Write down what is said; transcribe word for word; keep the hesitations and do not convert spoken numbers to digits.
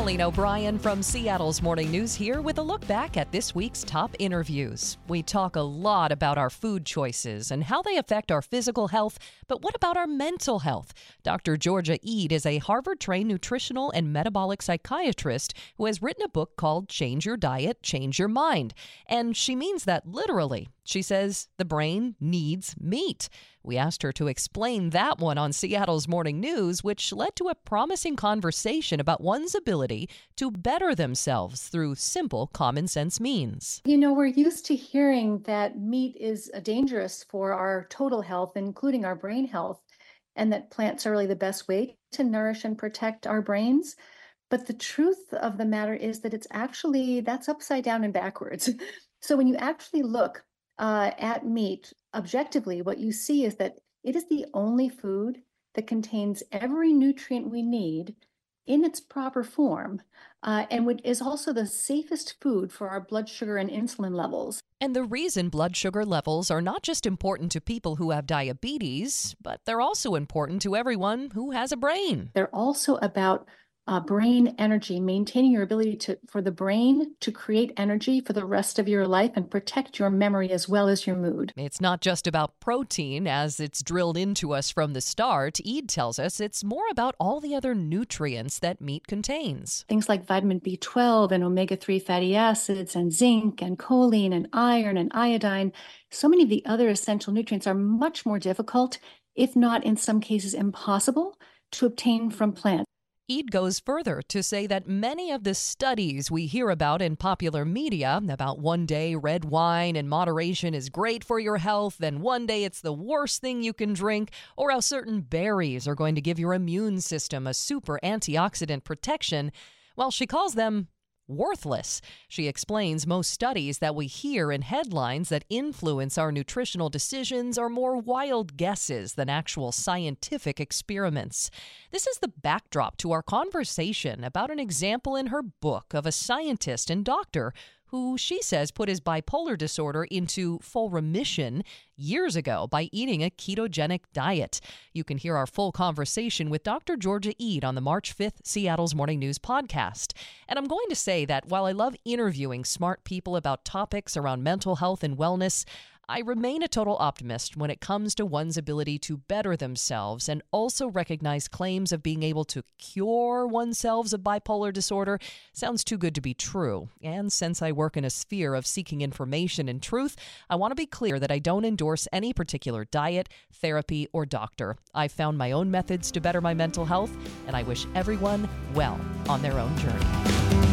Colleen O'Brien from Seattle's Morning News here with a look back at this week's top interviews. We talk a lot about our food choices and how they affect our physical health, but what about our mental health? Doctor Georgia Ede is a Harvard-trained nutritional and metabolic psychiatrist who has written a book called Change Your Diet, Change Your Mind. And she means that literally. She says the brain needs meat. We asked her to explain that one on Seattle's Morning News, which led to a promising conversation about one's ability to better themselves through simple common sense means. You know, we're used to hearing that meat is uh, dangerous for our total health, including our brain health, and that plants are really the best way to nourish and protect our brains. But the truth of the matter is that it's actually, that's upside down and backwards. So when you actually look uh, at meat objectively, what you see is that it is the only food that contains every nutrient we need in its proper form, uh, and would, is also the safest food for our blood sugar and insulin levels. And the reason blood sugar levels are not just important to people who have diabetes, but they're also important to everyone who has a brain. They're also about uh, brain energy, maintaining your ability to for the brain to create energy for the rest of your life and protect your memory as well as your mood. It's not just about protein as it's drilled into us from the start. Ede tells us it's more about all the other nutrients that meat contains. Things like vitamin B twelve and omega three fatty acids and zinc and choline and iron and iodine. So many of the other essential nutrients are much more difficult, if not in some cases impossible, to obtain from plants. Ede goes further to say that many of the studies we hear about in popular media about one day red wine in moderation is great for your health, and one day it's the worst thing you can drink, or how certain berries are going to give your immune system a super antioxidant protection, well, she calls them worthless. She explains most studies that we hear in headlines that influence our nutritional decisions are more wild guesses than actual scientific experiments. This is the backdrop to our conversation about an example in her book of a scientist and doctor who she says put his bipolar disorder into full remission years ago by eating a ketogenic diet. You can hear our full conversation with Doctor Georgia Ede on the March fifth Seattle's Morning News podcast. And I'm going to say that while I love interviewing smart people about topics around mental health and wellness, I remain a total optimist when it comes to one's ability to better themselves and also recognize claims of being able to cure oneself of bipolar disorder sounds too good to be true. And since I work in a sphere of seeking information and truth, I want to be clear that I don't endorse any particular diet, therapy, or doctor. I've found my own methods to better my mental health, and I wish everyone well on their own journey.